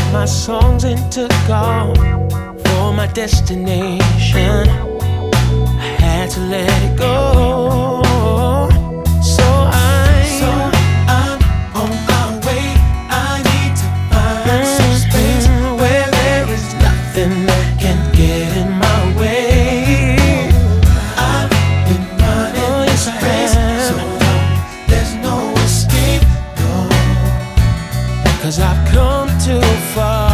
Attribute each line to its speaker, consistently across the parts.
Speaker 1: my songs and took off for my destination. I had to let it go. So I'm on my way. I need to find some space where there is nothing that can get in my way. I've been running this race so long, there's no escape, no, 'cause I've come too far.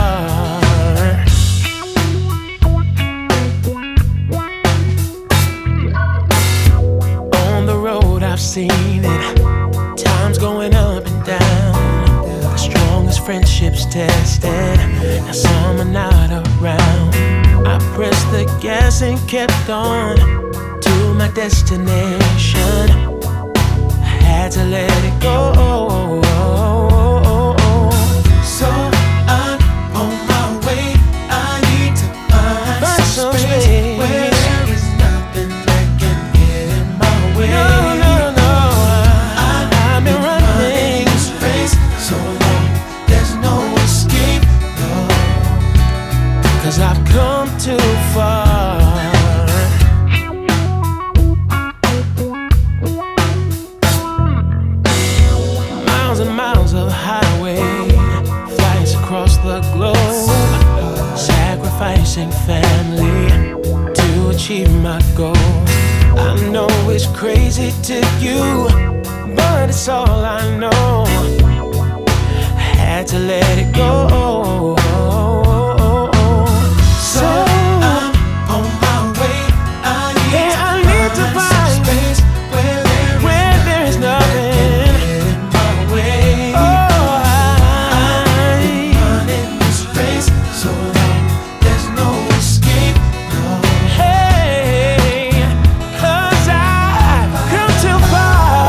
Speaker 1: On the road I've seen it, times going up and down, the strongest friendships tested, now some are not around. I pressed the gas and kept on to my destination. I had to let it go. So I'm on my way. I need to find some space where there is nothing that can get in my way. No. I've been running this race so long, there's no escape, no, 'cause I've come too far. Miles and miles of highway, flights across the globe, sacrificing family to achieve my goals. I know it's crazy to you, but it's all I know. I had to let it go. So I'm on my way. I need to find space where there is nothing in my way. Oh, I've been running this race so long, there's no escape, no. Hey, 'cause I've come too far.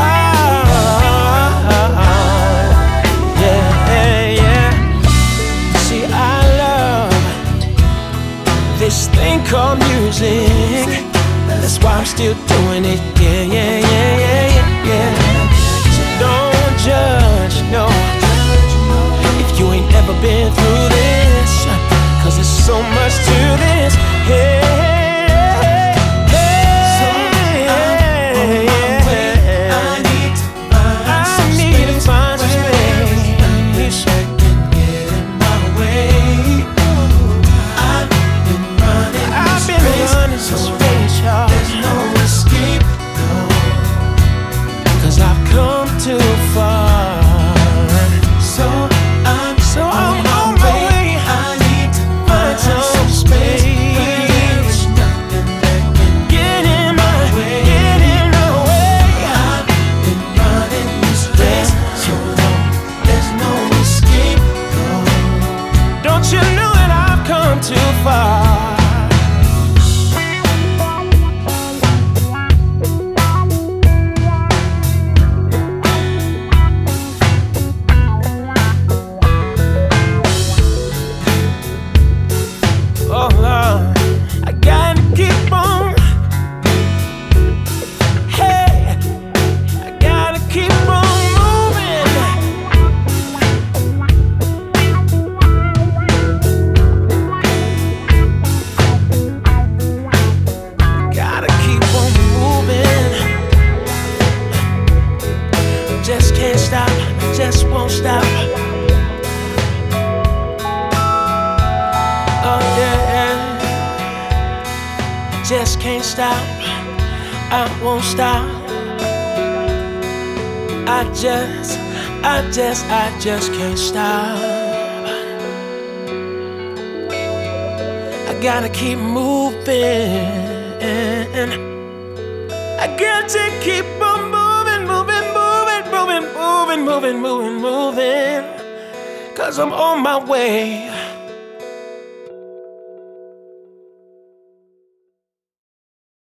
Speaker 1: Yeah. See, I love this thing called music. That's why I'm still doing it. Yeah. So don't judge, no, if you ain't ever been through this, 'cause there's so much to this. Too far. So I'm on my way. I need to find some space where there is nothing that can get in my way. I've been running this race so long, there's no escape, no. Don't you know that I've come too far? I gotta keep on. Hey, I gotta keep on moving. Gotta keep on moving. Just can't stop, just won't stop. Oh yeah. Just can't stop, I won't stop. I just can't stop. I gotta keep moving. I got to keep on moving, 'cause I'm on my way.